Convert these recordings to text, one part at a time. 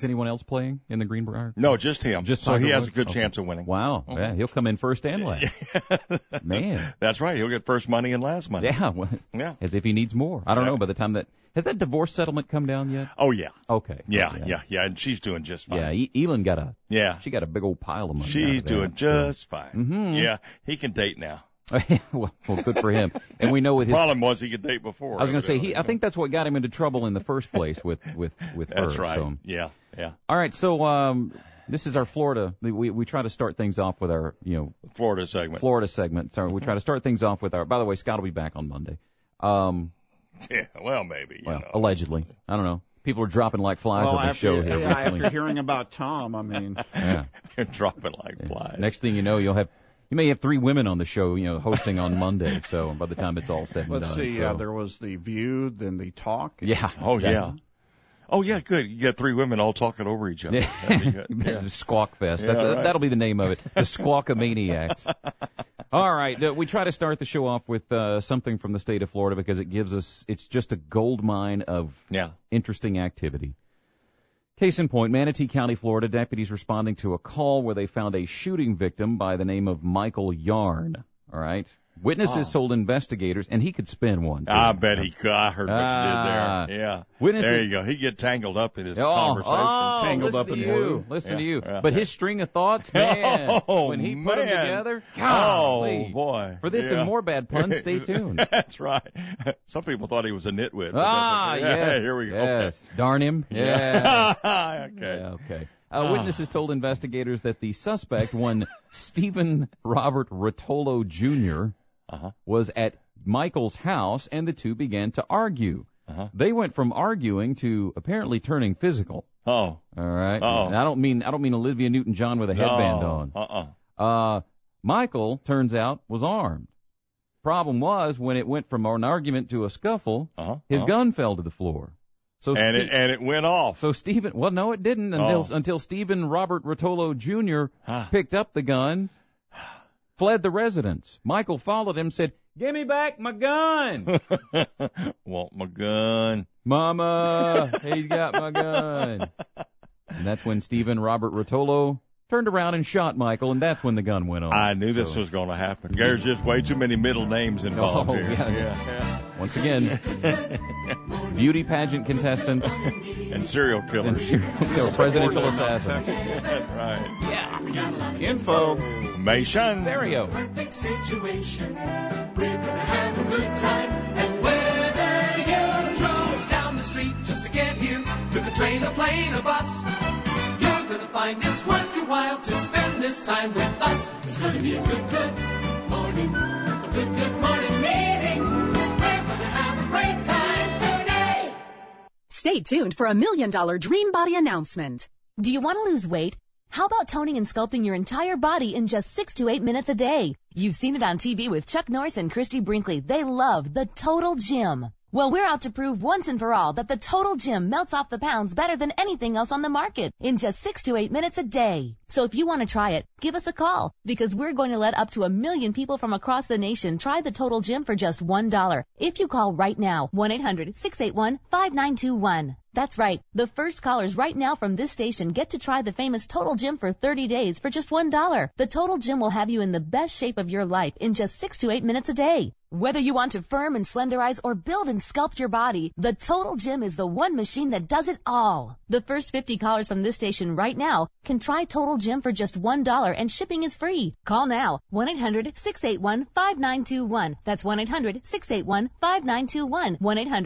Is anyone else playing in the Greenbrier? No, just him. So he has a good chance of winning. Wow. Okay. Yeah, he'll come in first and last. Man. That's right. He'll get first money and last money. Yeah. Well, yeah. As if he needs more. I don't know by the time has that divorce settlement come down yet? Oh, yeah. Okay. Yeah. And she's doing just fine. Yeah. Elin she got a big old pile of money. She's doing just fine. Mm-hmm. Yeah. He can date now. well, good for him. And we know with his problem was he could date before. I was going to say I think that's what got him into trouble in the first place with her. That's right. So. Yeah. All right. So this is our Florida. We try to start things off with our Florida segment. Sorry, we try to start things off with our. By the way, Scott will be back on Monday. Yeah. Well, maybe. Allegedly. I don't know. People are dropping like flies on the show here. After hearing about Tom, I mean, they're dropping like flies. Next thing you know, you may have 3 women on the show, hosting on Monday. So by the time it's all said and done. Let's see. There was the View, then the Talk. Yeah. Oh, exactly. Yeah. Oh, yeah, good. You got 3 women all talking over each other. That'd be good. Yeah. Squawk Fest. Right. That'll be the name of it. The Squawkamaniacs. All right. We try to start the show off with something from the state of Florida because it's just a gold mine of interesting activity. Case in point, Manatee County, Florida, deputies responding to a call where they found a shooting victim by the name of Michael Yarn. All right. Witnesses told investigators, and he could spin one, too. I bet he could. I heard what you did there. Yeah. Witnesses, there you go. He'd get tangled up in his conversation. Tangled up in you. Listen to you. But his string of thoughts, man, when he put them together, golly. Oh, boy. For this and more bad puns, stay tuned. That's right. Some people thought he was a nitwit. Yes. Here we go. Yes. Okay. Darn him. Yeah. Okay. Yeah, okay. Witnesses told investigators that the suspect, one Stephen Robert Rotolo Jr., was at Michael's house, and the two began to argue. They went from arguing to apparently turning physical. Oh. All right. Oh. And I don't mean Olivia Newton-John with a headband on. Michael, turns out, was armed. Problem was, when it went from an argument to a scuffle, his gun fell to the floor. So it went off. So Stephen, well, no, it didn't until Stephen Robert Rotolo Jr. picked up the gun, fled the residence. Michael followed him, said, "Give me back my gun." Want my gun. Mama, he's got my gun. And that's when Stephen Robert Rotolo turned around and shot Michael, and that's when the gun went off. I knew this was going to happen. There's just way too many middle names involved here. Yeah. Once again, beauty pageant contestants and serial killers. Presidential assassins. That's right. Yeah. Information. There we go. Perfect situation. We're gonna have a good time. And whether you drove down the street just to get here, took a train, a plane, a bus, you're gonna find it's worth your while to spend this time with us. It's gonna be a good morning. A good morning meeting. Great time today. Stay tuned for a $1 million Dream Body announcement. Do you want to lose weight? How about toning and sculpting your entire body in just 6 to 8 minutes a day? You've seen it on TV with Chuck Norris and Christy Brinkley. They love the Total Gym. Well, we're out to prove once and for all that the Total Gym melts off the pounds better than anything else on the market in just 6 to 8 minutes a day. So if you want to try it, give us a call because we're going to let up to 1 million people from across the nation try the Total Gym for just $1. If you call right now, 1-800-681-5921. That's right. The first callers right now from this station get to try the famous Total Gym for 30 days for just $1. The Total Gym will have you in the best shape of your life in just 6 to 8 minutes a day. Whether you want to firm and slenderize or build and sculpt your body, the Total Gym is the one machine that does it all. The first 50 callers from this station right now can try Total Gym for just $1 and shipping is free. Call now, 1-800-681-5921. That's 1-800-681-5921.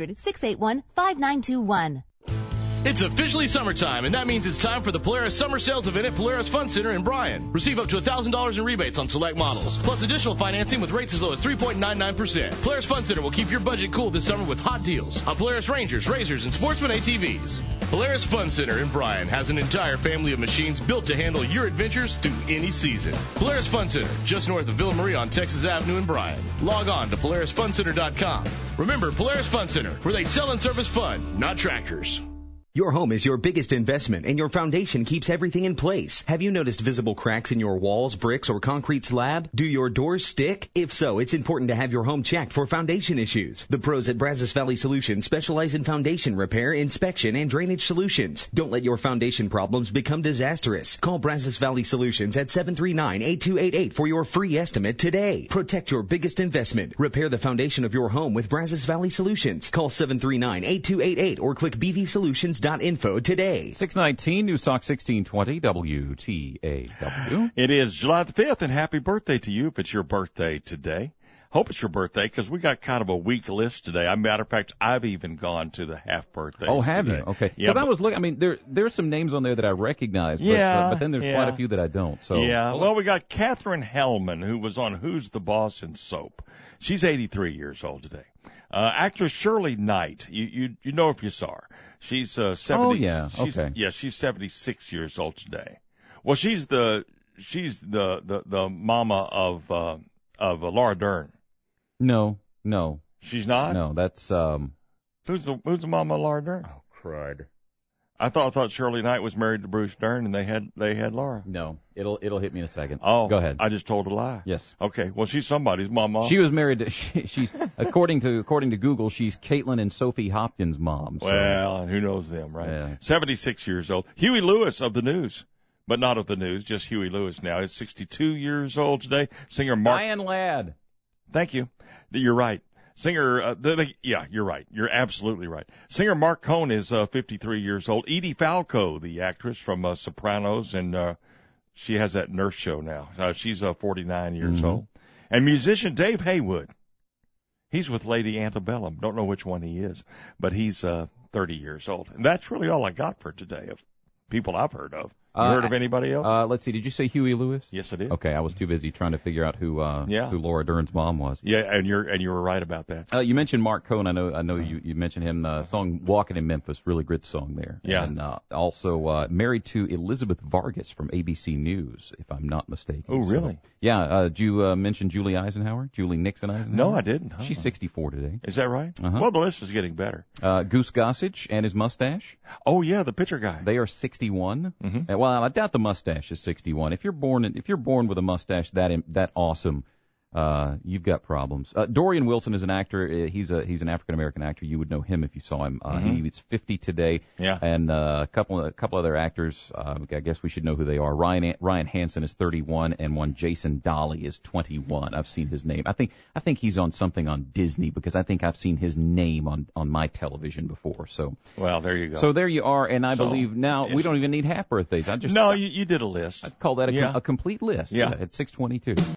1-800-681-5921. It's officially summertime, and that means it's time for the Polaris Summer Sales event at Polaris Fun Center in Bryan. Receive up to $1,000 in rebates on select models, plus additional financing with rates as low as 3.99%. Polaris Fun Center will keep your budget cool this summer with hot deals on Polaris Rangers, Razors, and Sportsman ATVs. Polaris Fun Center in Bryan has an entire family of machines built to handle your adventures through any season. Polaris Fun Center, just north of Villa Marie on Texas Avenue in Bryan. Log on to PolarisFunCenter.com. Remember, Polaris Fun Center, where they sell and service fun, not tractors. Your home is your biggest investment, and your foundation keeps everything in place. Have you noticed visible cracks in your walls, bricks, or concrete slab? Do your doors stick? If so, it's important to have your home checked for foundation issues. The pros at Brazos Valley Solutions specialize in foundation repair, inspection, and drainage solutions. Don't let your foundation problems become disastrous. Call Brazos Valley Solutions at 739-8288 for your free estimate today. Protect your biggest investment. Repair the foundation of your home with Brazos Valley Solutions. Call 739-8288 or click bvsolutions.info today. 619 News Talk 1620 WTAW. It is July the 5th, and happy birthday to you if it's your birthday today. Hope it's your birthday, because we got kind of a weak list today. As a matter of fact, I've even gone to the half birthdays. Oh, have today. you? Okay. Yeah, because I was looking. I mean, there's some names on there that I recognize, but then there's quite a few that I don't. So yeah. Well, we got Katherine Hellman, who was on Who's the Boss in Soap. She's 83 years old today. Actress Shirley Knight. You know if you saw her. She's 70. Oh yeah. Okay. She's 76 years old today. Well, she's the mama of Laura Dern. No. She's not? No, that's Who's the mama of Laura Dern? Oh, crud. I thought Shirley Knight was married to Bruce Dern, and they had Laura. No, it'll hit me in a second. Oh, go ahead. I just told a lie. Yes. Okay. Well, she's somebody's mama. She was married to. She's according to Google, she's Caitlin and Sophie Hopkins' mom. So. Well, and who knows them, right? Yeah. 76 years old. Huey Lewis of the News, but not of the News, just Huey Lewis now. He's 62 years old today. Singer Mark. Ryan Ladd. Thank you. You're right. Singer, yeah, you're right. You're absolutely right. Singer Mark Cohn is 53 years old. Edie Falco, the actress from Sopranos, and she has that nurse show now. She's 49 years old. And musician Dave Haywood. He's with Lady Antebellum. Don't know which one he is, but he's 30 years old. And that's really all I got for today of people I've heard of. You heard of anybody else? Let's see. Did you say Huey Lewis? Yes, I did. Okay, I was too busy trying to figure out who Laura Dern's mom was. Yeah, and you were right about that. You mentioned Mark Cohn. I know you mentioned him. Song "Walking in Memphis," really good song there. Yeah. And also married to Elizabeth Vargas from ABC News, if I'm not mistaken. Oh, really? So, yeah. Did you mention Julie Nixon Eisenhower? No, I didn't. Huh. She's 64 today. Is that right? Uh-huh. Well, the list is getting better. Goose Gossage and his mustache. Oh yeah, the pitcher guy. They are 61. Mm-hmm. Well, I doubt the mustache is 61. If you're born with a mustache that awesome, you've got problems. Dorian Wilson is an actor. He's an African American actor. You would know him if you saw him. He's 50 today. Yeah. And a couple other actors. I guess we should know who they are. Ryan Hansen is 31, and one Jason Dolly is 21. I've seen his name. I think he's on something on Disney, because I think I've seen his name on my television before. So. Well, there you go. So there you are, and I believe now we don't even need half birthdays. No, you did a list. I'd call that a complete list. Yeah. At 6:22.